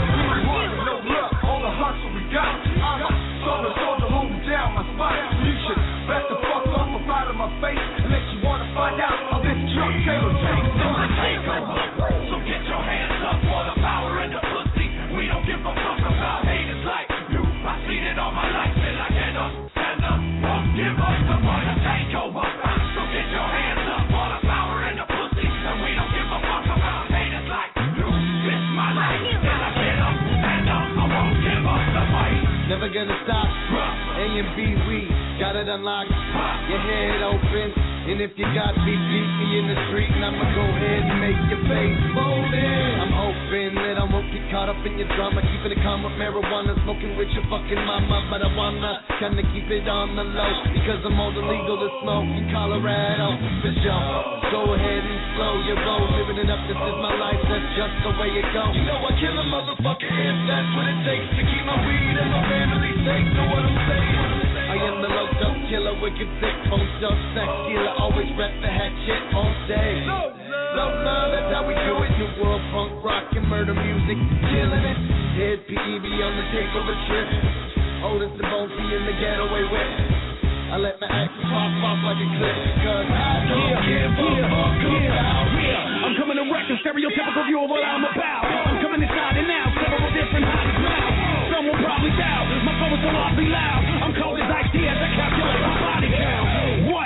No luck, all the hustle we got. I'm a soldier holding down my spot. You should back the fuck off or out of my face. Unless you wanna find out how this Chuck Taylor takes. It's a takeover, so get your hands up for the power and the pussy. We don't give a fuck about haters like you. I seen it all my life, and I get up, stand up, won't give up the fight. A takeover, so get your hands up for the power and the pussy. And we don't give a fuck about haters like you. It's my life, and I get up, stand up, I won't give up the fight. Never gonna stop. A and B, we got it unlocked. Your head open. And if you got beef, meet me in the street, and I'ma go ahead and make your face fold in. I'm hoping that I won't get caught up in your drama, keeping it calm with marijuana, smoking with your fucking mama. But I wanna kinda keep it on the low, because I'm all illegal to smoke in Colorado. For sure, go ahead and slow your roll, living it up, this is my life, that's just the way it goes. You know I kill a motherfucker if that's what it takes to keep my weed and my family safe. Know what I'm saying? I am the low dope killer, wicked sick, phone stuff, sex dealer, always rep the hatchet on stage. Love, that's how we do it. New world funk, rock, and murder music, killing it. Head PEB on the takeover trip. Otis the Bone in the getaway whip. I let my accent pop off like a clip, cause I don't give a fuck about. I'm coming to wreck the stereotypical view of what I'm about. I'm coming inside and out, several different hot mouths. Some will probably doubt, my phone is so awfully loud. I'm cold as ice tea as I calculate my body count.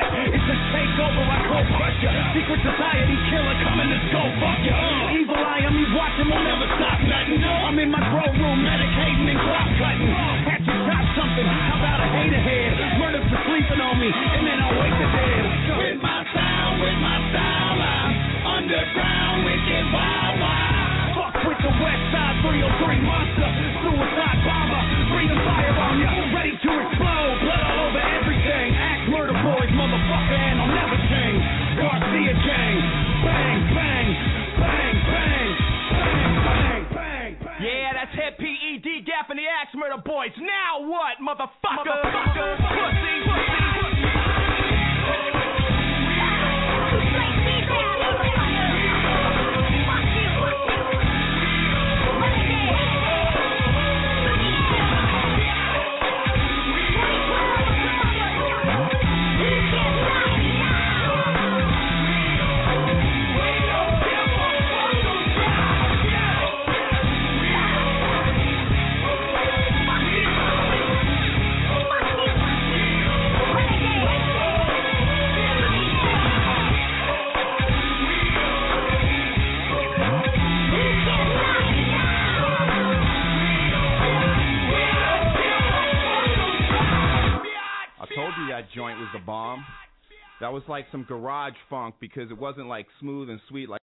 Murder boys, motherfucker, and I'll never change. Garcia gang, bang, bang, bang, bang, bang, bang, bang, bang. Yeah, that's hip PED, Gap in the Axe, Murder Boys. Now what, motherfucker? Pussy. That joint was the bomb. That was like some garage funk because it wasn't like smooth and sweet like.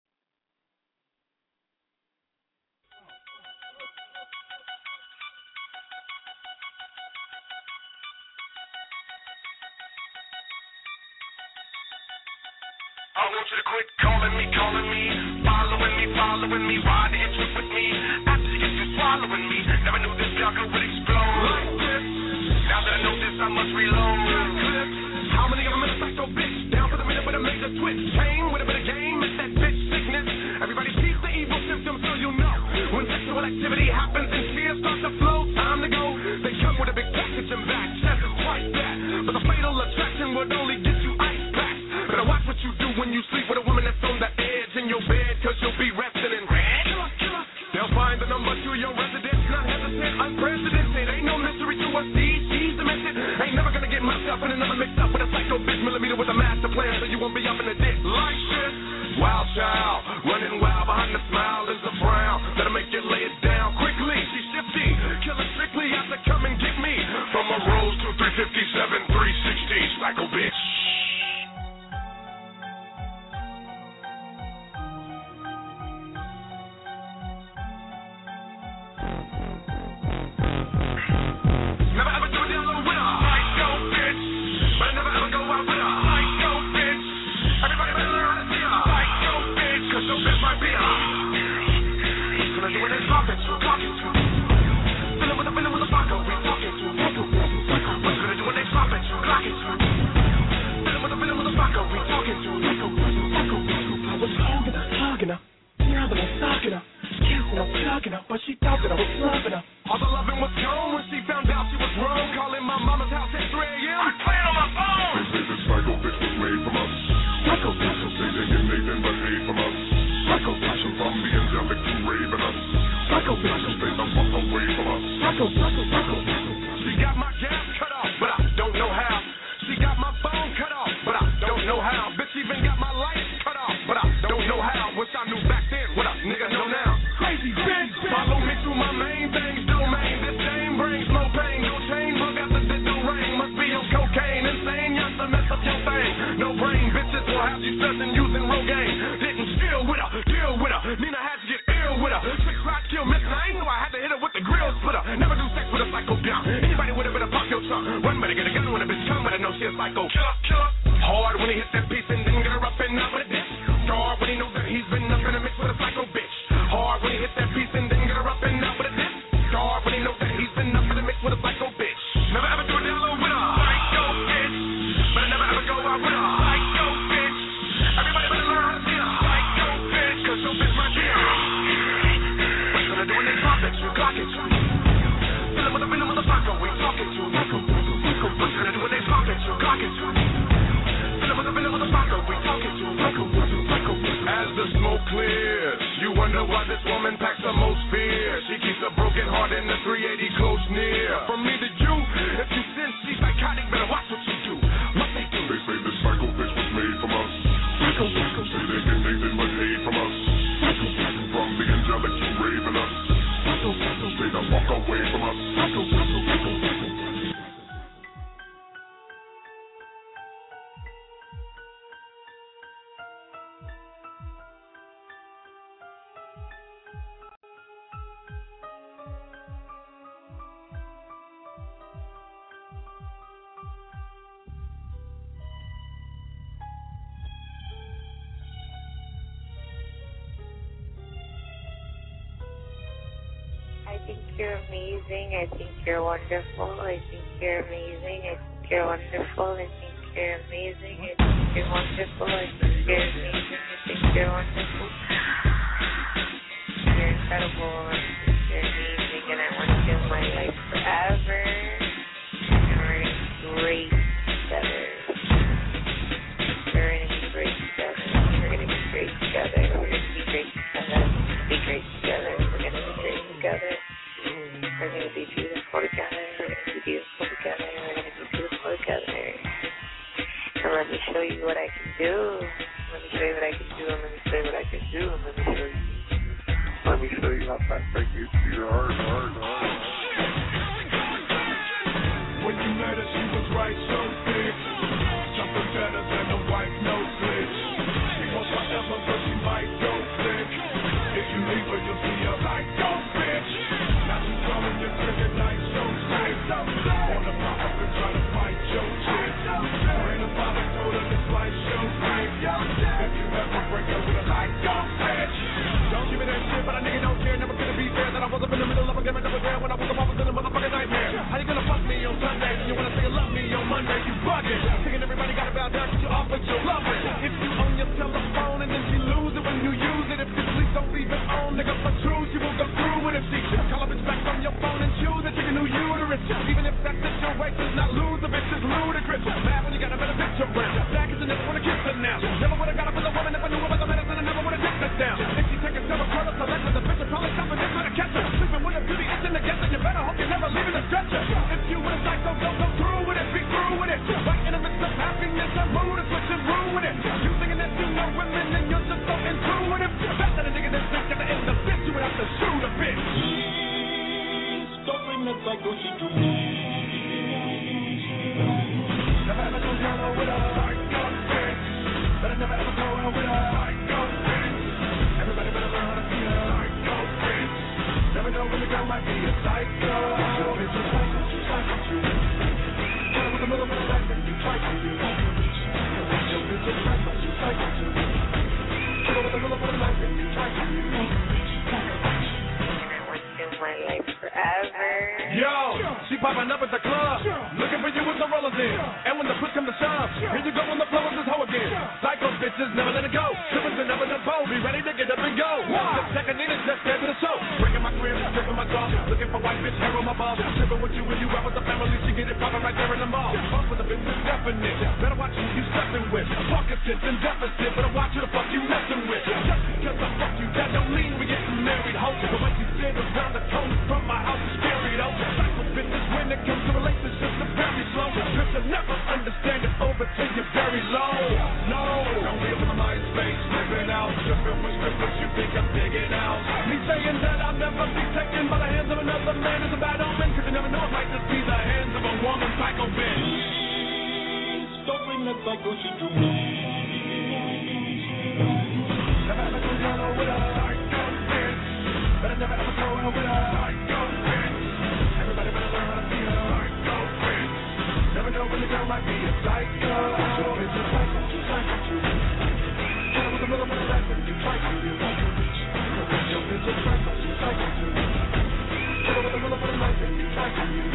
I want you to quit calling me, following me, ride the interest with me. After you get through swallowing me, never knew this sucker would explode like this. Now that I know this, I must reload. How many of them in a psycho bitch? Down for the minute with a major twitch. Chain with a bit of game, it's that bitch sickness. Everybody sees the evil symptoms, so you know. When sexual activity happens and tears start to flow, time to go. They come with a big package and back, chest is twice that. But the fatal attraction would only get you ice packs. Better watch what you do when you sleep with a woman that's on the edge in your bed, cause you'll be resting in red. They'll find the number to your residence, not hesitant, unprecedented. Ain't no mystery to us, she's demented. Ain't never gonna get messed up in another mix up with a psycho bitch millimeter with a master plan, so you won't be up in the dick like shit. Wild child, running wild behind the smile is a frown that'll make you lay it down quickly. She's shifty, killing strictly out to come and get me. From a Rose to 357, 360, psycho bitch. Never ever do a deal with a psycho bitch, but I never ever go out with a psycho bitch. Everybody better learn how to see a psycho bitch, cause your bitch might be a. Gonna do what they talking to. Feeling with a psycho we talking to. What's gonna do when they drop at you, clocking to. Feeling with a psycho we talking to. I was hugging her, grabbing her, stalking her, kissing her, chugging her, but she thought that I was loving her. All the loving was gone when she found out she was wrong. Calling my mama's house at 3 a.m. I'm playing on my phone. They say this psycho bitch was made from us. Psycho bitch will say they get Nathan but hate from us. Psycho bitch from the angelic to raving us. Psycho bitch will stay the fuck away from us. Psycho. She got my gas cut off, but I don't know how. She got my phone cut off, but I don't know how. Bitch even got my lights cut off, but I don't know how. Wish I knew back then what a nigga know now. Crazy bitch, follow me through my main things, domain. This game brings no pain, no chain, bug after the do rain. Must be on cocaine, insane, yes, to mess up your thing. No brain, bitches will have you stressing using Rogaine. Didn't deal with her. Nina had to get ill with her. 6 rock kill, missing. I ain't know I had to hit her with the grill splitter. Never do sex with a psycho down. Anybody with a bit of pop your trunk. One better get a gun when a bitch come, but I know she a psycho. Killer. Hard when he hit that piece and didn't get her up and out with a dick. Hard when he knows that he's been up in a mix with a psycho bitch. Hard when he hit that piece and didn't get her up and out with a dick. Hard when he knows that he's been up in a mix with a psycho bitch. Never ever do a deal with a psycho bitch, but I never ever go out with a psycho bitch. Everybody better learn how to see a psycho bitch, cause your bitch might be a. What's gonna do when they drop at you, clock at you? Feeling with a psycho we talking to. What's gonna do when they drop at you, clock at you? Feeling with a psycho we talking to. As the smoke clears, you wonder why this woman packs the most fear. She keeps a broken heart in the 380 close near. From me to you, if you sense she's psychotic, better watch what you do. What they do? They say this psycho bitch was made from us. Psycho. Say they get Nathan but hate from us. Psycho. From the angelic to raving us. Psycho. Stay the fuck away from us. Psycho. you're amazing. I think you're wonderful. I think you're amazing. I think you're wonderful. I think you're amazing. I think you're wonderful. I think you're amazing. I think you're wonderful. You're incredible. I think you're amazing. And I want you in my life forever. And we're going to be great together. We're going to be great together. We're going to be great together. We're going to be great together. Be great together. We're going to be great together. We're going to be beautiful together. We're going to be beautiful together. We're going to be beautiful together. And let me show you what I can do. Let me show you what I can do. And let me show you what I can do. And let me show you. Let me show you how fast I get to your heart. When you met her, she was right so thick. Jumping better than a wife, no glitch. She wants forever, but she might go flick. If you leave her, you'll see her like, go bitch. Now she's throwing your cricket night so sick. On the pop up and try to fight your chick. Her and her father told her this life show quick. If you ever break up with her, like, go bitch. Don't give me that shit, but a nigga don't care. Never gonna be fair that I was up in the middle of a game and never there when I was up, I was in a motherfucking nightmare. How you gonna fuck me on Sunday? You wanna say you love me on Monday? You bugging. Thinking everybody got about that, but you off with your love it. If you own your telephone and then she lose it when you use it. If you please don't leave it on, nigga, for true, she will go through with it. She call a bitch back from your phone and choose it. Take a new uterus. Even if that situation not lose a bitch is ludicrous. Mad when you got a better picture around. Back is the never wanna kiss her now. Never would've got up with a woman if I knew about the medicine. I never would've dipped her down. If she take a several colors, select with the bitch, I'd probably stop and just wanna catch her. Sleeping with a beauty, itching together. You better hope you never leave in a stretcher. If you with a psycho, don't go through with it. Be through with it. Right in the midst of happiness, I'm rude and switching rude with it. You thinking that you know women and you're just so in true with it. Back to the nigga that's back at the end of the bitch, you would have to shoot a bitch. Stopping the psycho, she do me. Never ever go down with a psycho bitch. But I never ever go out with a psycho bitch. Everybody better learn how to be a psycho bitch. Never know when the girl might be a psycho. Your bitch is psycho, she's psycho too. Tell her with a little bit of life and you try to do. Your bitch is psycho, she's psycho too. Tell her with a little bit of life and you try to do. My life forever. Yo, she popping up at the club, looking for you with the rollers in. And when the push come to shove, here you go on the floor with this hoe again. Psycho bitches never let it go. Trippers and never done bow, be ready to get up and go. The second in is just there to the show. Breaking my career, stripping my jaw, looking for white bitch hair on my balls. Tripping with you when you out with the family, she get it popping right there in the mall. Fuck with the bitch is definite. Better watch who you stepping with. Fucking sense and deficit, better watch who the fuck you messing with. Just because I fuck you, that don't mean we getting married. Hope the way you sit around the tone from my house is scary though. Psycho bitches when it comes to relationships are very slow. Bitches never understand it over till you're very low. No, don't be on my space, living out, tripping with strippers. You think I'm digging out? Me saying that I'll never be taken by the hands of another man is a bad omen, 'cause you never know it might just be the hands of a woman. Psycho bitch. Stopping the psycho, she do me. Never ever go down with a psycho bitch. But I never ever go out with a psycho bitch. Everybody better learn how to be a psycho bitch. Never know when the girl might be a psycho. Your bitch is psycho, she's psycho too. Tell her with a little bit of life and you try to do. Your bitch is psycho, she's psycho too. Tell her with a little bit of life and you try to do.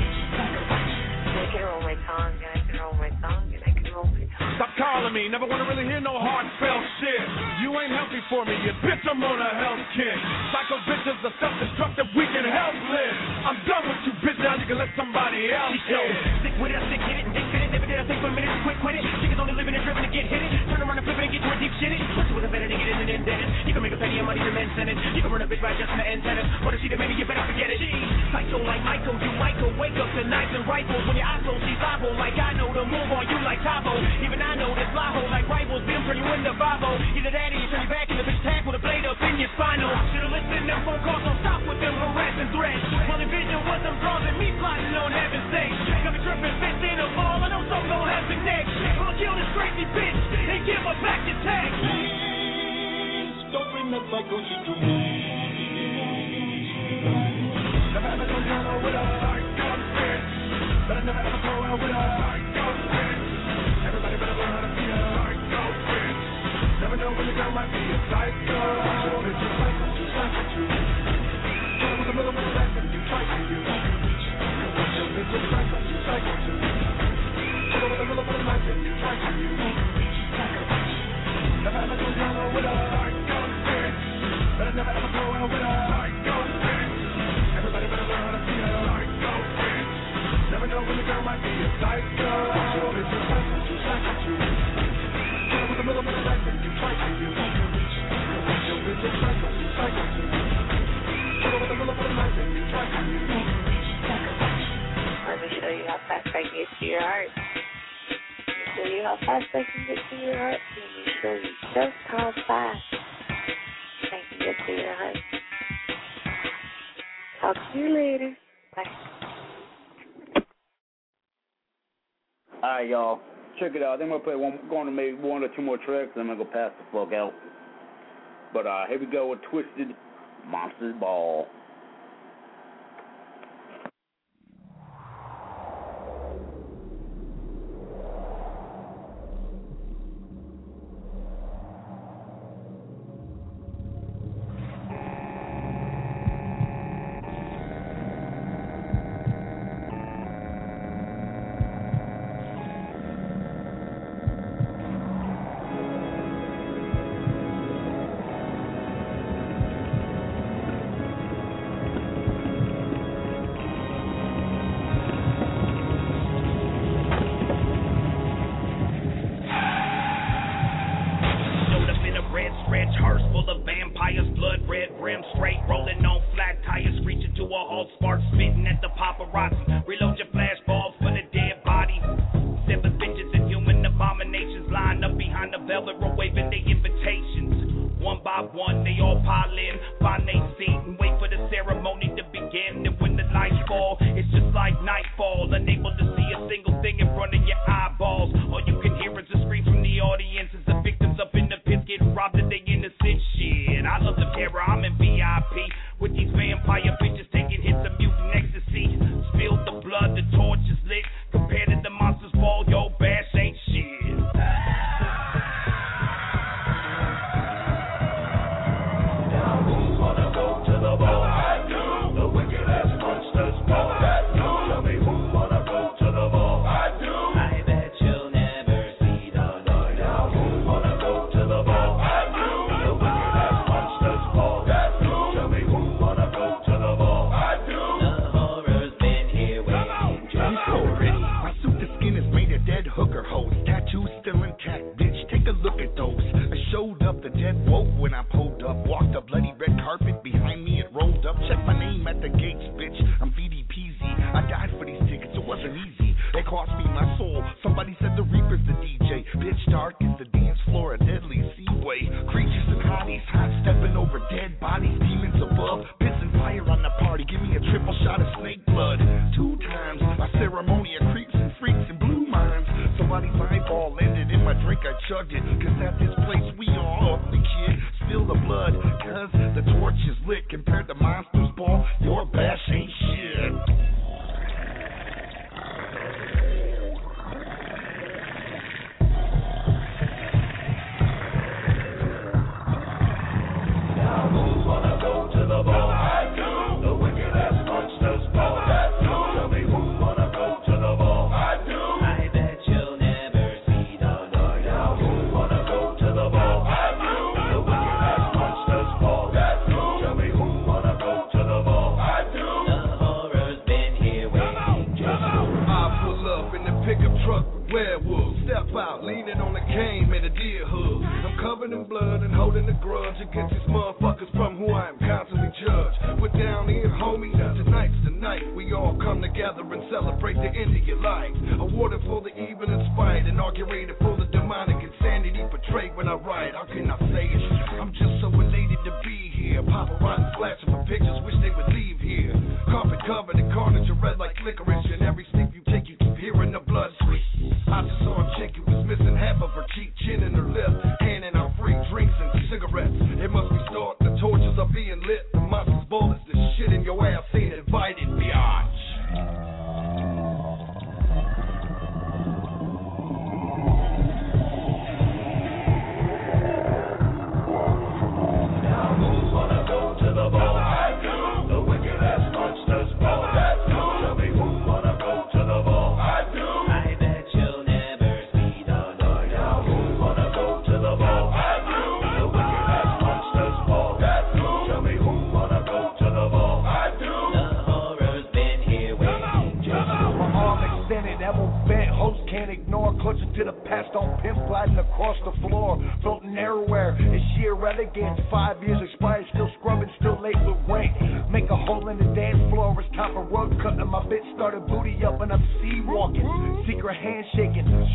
I can roll my tongue, and I can roll my tongue, and I can roll my tongue. Stop calling me, never wanna really hear no heartfelt shit. You ain't healthy for me, you bitch, I'm on a health kick. Psycho bitches are self-destructive, we can help live. I'm done with you, bitch, now you can let somebody else hit. Stick with it, I stick hit it, dick fit it, never did I think for a minute, quick quit it. Niggas only living and driven to get hit it. Turn around and flip it and get to a deep shit it. Push it with a better to get in and indebted. You can make a penny of money to men send it. You can run a bitch by just an antenna. Wanna see the maybe you better forget it. Psycho like Michael, you Michael, wake up to knives and rifles. When your eyes closed, she's liable, like I know the move on you like Tavo. Even I know this lie hole like rivals, them turn you into Bible. Either that or you turn you back in the bitch tag with a blade up in your spinal. Should've listened, them phone calls don't stop with them harassing threats. Only vision was them draws and me plotting on heaven's sake. Got me tripping, fist in a ball, I know some gon' have the next. I'ma kill this crazy bitch and give her back your tag. Stopping the psycho, she do me. Never ever go down with a psycho bitch. But I never ever go out with a psycho bitch. Everybody better learn how to be a psycho bitch. Never know when the girl might be a psycho. Your bitch is psycho, she's psycho too. Tell her with a little bit of life and you show you how fast I can get to your heart. Let me show you just how fast I can get to your heart. Talk to you later. Bye. Alright, y'all. Check it out. I think I'm going to make one or two more tracks, and I'm going to go pass the fuck out. But here we go with Twisted Monsters Ball.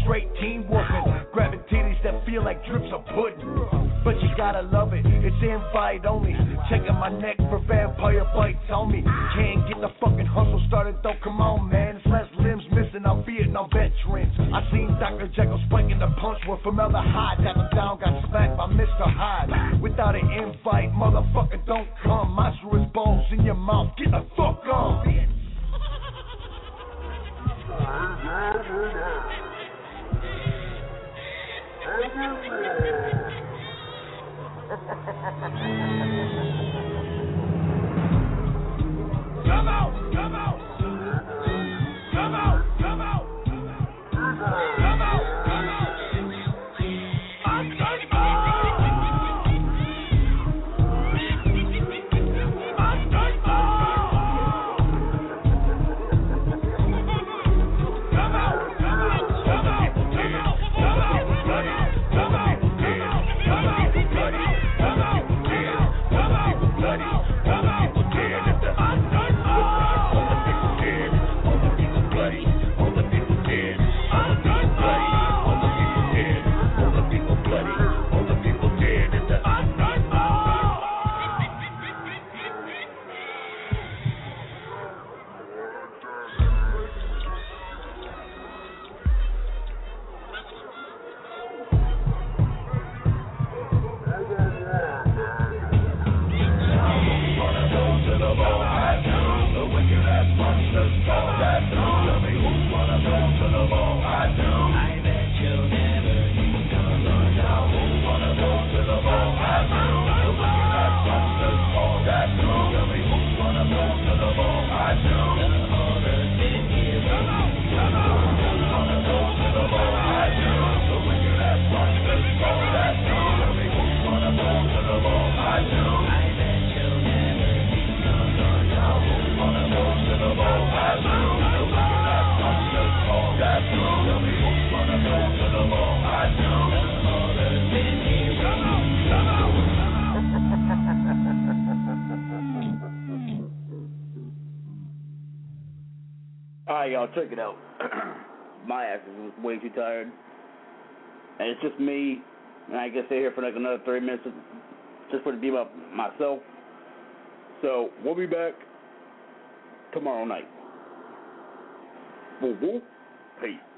straight team whooping. Grabbing titties that feel like drips of pudding. But you gotta love it, it's invite only. Checking my neck for vampire bites on me. Can't get the fucking hustle started though, come on man. It's less limbs missing, I'm Vietnam veterans. I seen Dr. Jekyll spiking the punch with formaldehyde. Tap him down, got smacked by Mr. Hyde. Without an invite, motherfucker don't come. Monstrous balls in your mouth, get the fuck on. Come out, come out, come out, come out, come out, come out. I'm done. Alright, y'all, check it out. My ass is way too tired. And it's just me, and I can stay here for like another 30 minutes just for to be about myself. So, we'll be back tomorrow night. Woo woo. Peace.